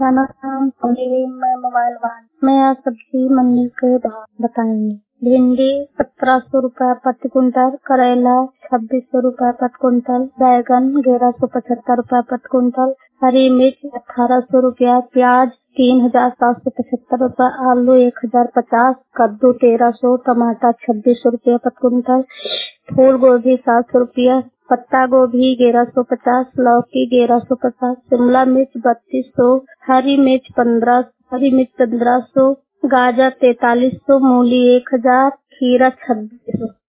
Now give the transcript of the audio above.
खाना मैं मोबाइल वाहन में आज सब्जी मंडी के भाव बताएंगे। भिंडी 1700 रूपये प्रति क्विंटल, करेला 2600 रूपये प्रति क्विंटल, बैगन 1175 रूपये प्रति क्विंटल, हरी मिर्च 1800 रूपया, प्याज 3775 रूपये, आलू 1050, कद्दू 1300, टमाटर 2600 रूपये प्रति क्विंटल, फूल गोभी 700 रूपया, पत्ता गोभी 1150, लौकी 1150, शिमला मिर्च 3200, हरी मिर्च 1500, गाजर 4300, मूली 1000, खीरा 2600।